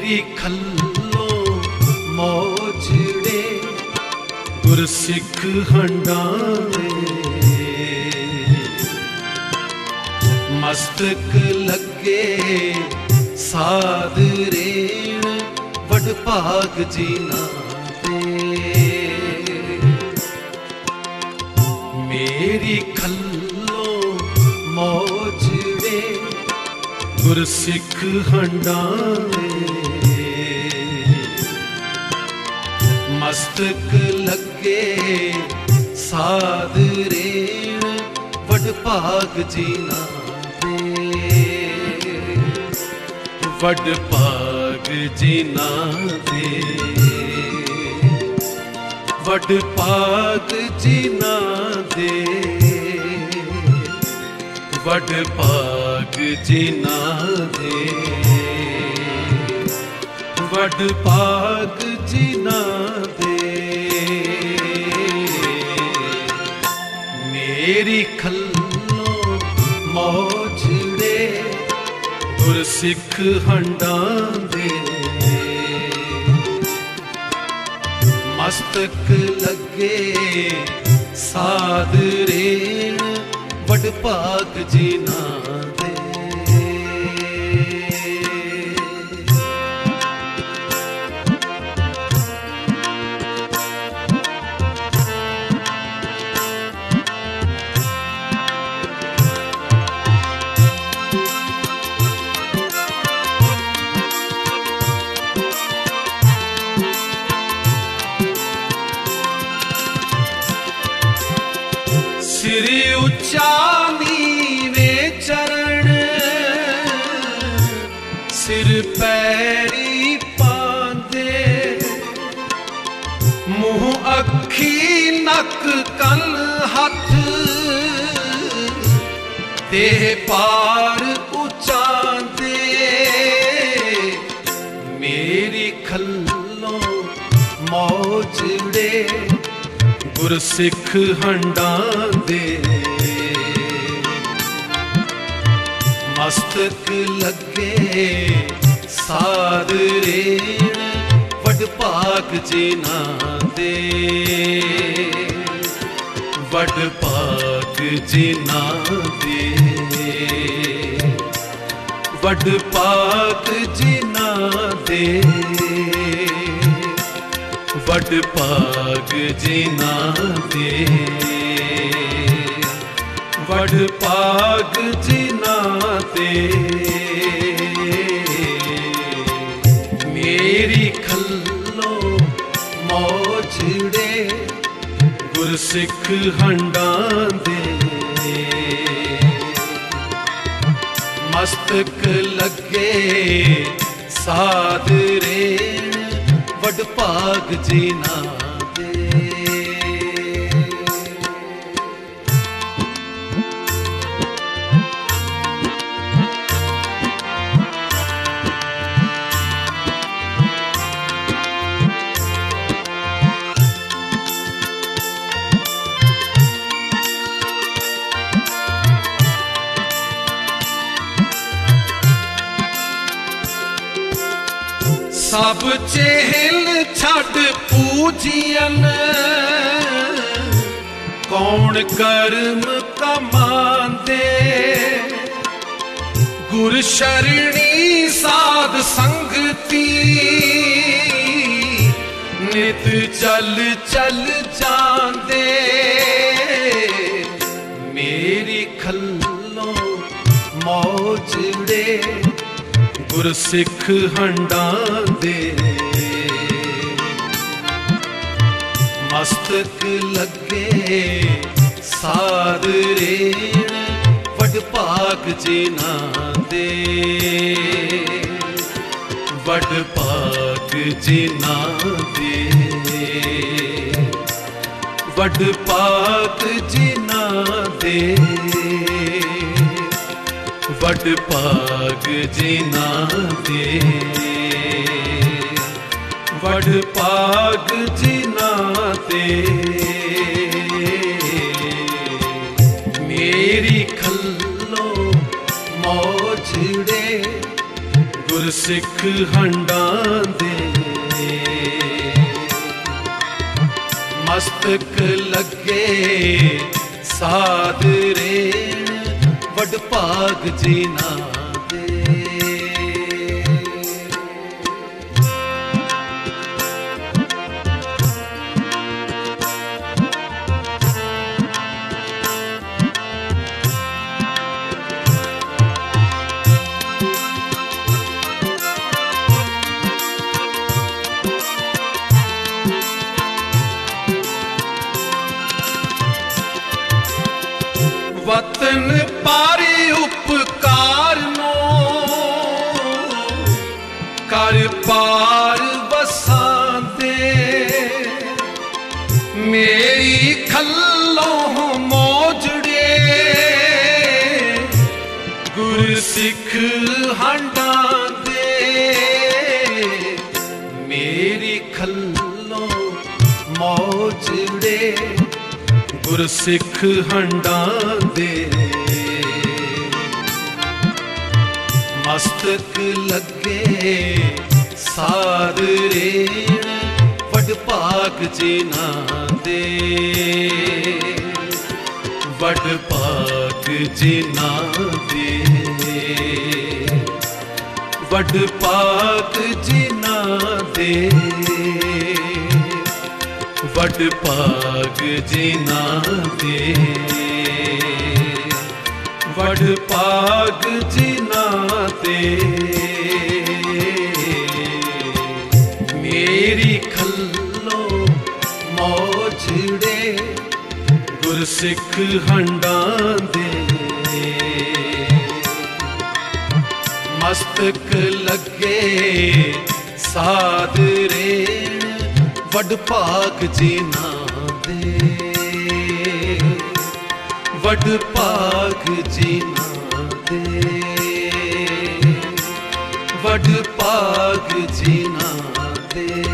मेरी खल्लो मौजड़े गुरसिख हंडावे मस्तक लगे साध रेण वड भाग जीना दे। मेरी खल्लो मौजड़े गुरसिख हंडावे मस्तक लगे साध रेण वड भाग जीना दे। वड भाग जीना दे वड भाग जीना दे वड भाग जीना दे वड भाग जीना दे। मेरी खल्लो मौजड़े गुरसिख हंडावे मस्तक लगे साध रेण वड भाग जीना दे। सिरी उच्चा नीवे चरण सिर पैरी पांदे मुंह अखी नक कन हथ देह पार उचांदे। मेरी खल्लो मौजड़े गुरसिख हंडावे मस्तक लगे साध रेण वड भाग जीना दे। वड भाग जीना दे वड भाग जीना दे वड भाग जीना दे वड भाग जीना दे। मेरी खल्लो मौजड़े गुरसिख हंडावे मस्तक लगे साध रेण वड भाग जीना दे। सब चेहल छड़ पूजियन कौन कर्म कमांदे। गुर शरणी साध संगती नित चल चल जांदे। मेरी खल्लो मौजड़े गुरसिख हंडावे मस्तक लगे साध रेण वड भाग जीना दे। वड भाग जीना दे वड भाग जीना दे वड भाग जीना दे वड भाग जीना दे। मेरी खल्लो मौजड़े गुरसिख हंडां दे मस्तक लगे साध रेण वड भाग जीना दे। वतन पारी उपकार नो कर पार वसांदे मेरी खल्लों मोजड़े गुरसिख हंडां दे मेरी खल्लों मोजड़े गुरसिख हंडां दे मस्तक लगे साध रेण वड भाग जीना दे वड भाग जीना दे वड भाग जीना दे वड भाग जीना दे वड भाग जीना दे मेरी खल्लो मोजड़े गुरसिख हंडां दे मस्तक लगे साध रेण वड भाग जीना दे वड भाग जीना दे वड भाग जीना दे।